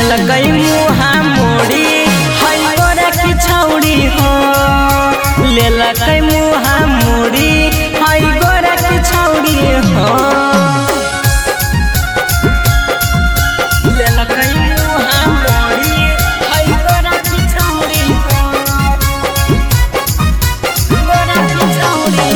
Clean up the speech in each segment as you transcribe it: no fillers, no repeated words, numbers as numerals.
लगई मुहा मोड़ी हई गोरा की छौड़ी हो ले लगई मुहा मोड़ी हई गोरा की छौड़ी हो ले लगई मुहा मोड़ी हई गोरा की छौड़ी हो गोरा की छौड़ी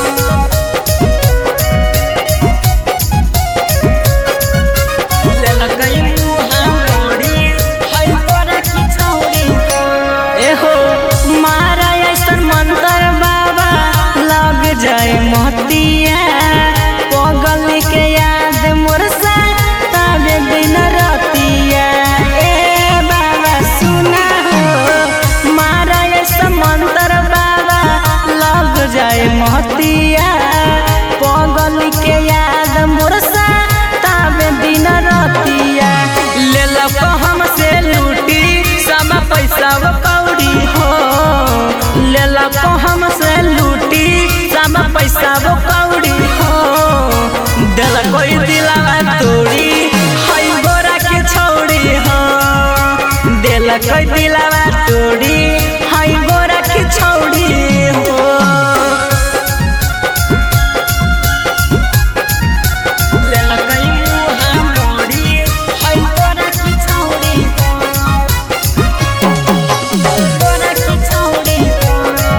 ले लगई मुहा मोड़ी हई गोरा की छौड़ी एहो मारा ऐसन मंतर बाबा लग जाए मोतिया पगल के याद मोरसा तबे दिन रतिया ए बाबा सुना हो मारा ऐसन मंतर बाबा लग जाए मोतिया पगल के याद मोरसा तबे दिन रतिया ले लो हमसे लूटी सब पैसा कौड़ी हो ले लो हमसे लूटी सब पैसा कौड़ी हो दिल कोई दिलावा तोड़ी हई गोरा की छौड़ी हो दिल कोई दिलावा तोड़ी हई गोरा की छौड़ी हो ले लगई मुहा मोड़ी हई गोरा की छौड़ी हो गोरा की छौड़ी हो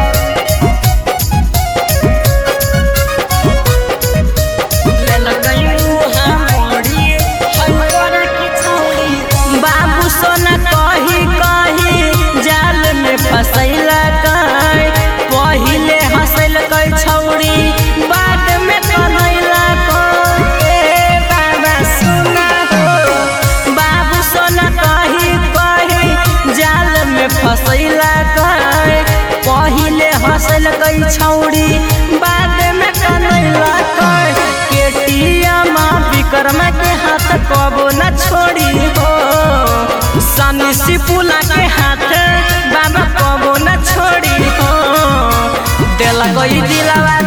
ले लगई मुहा मोड़ी हई गोरा की छौड़ी बाबू सोना कही कही जाल में फसैला कई पहिले हंसल कई छौड़ी बाद में कन्हैला कई ए बाबा सुना हो बाबू सोना कही कही जाल में फसैला कई पहिले हंसल कई छौड़ी बाद में कन्हैला कई केटीएम विक्रम के हाथ कबो न छोड़ी हो सनी सिपुला के हाथ बाबा कबो न छोड़ी हो दिल कोई दिलावा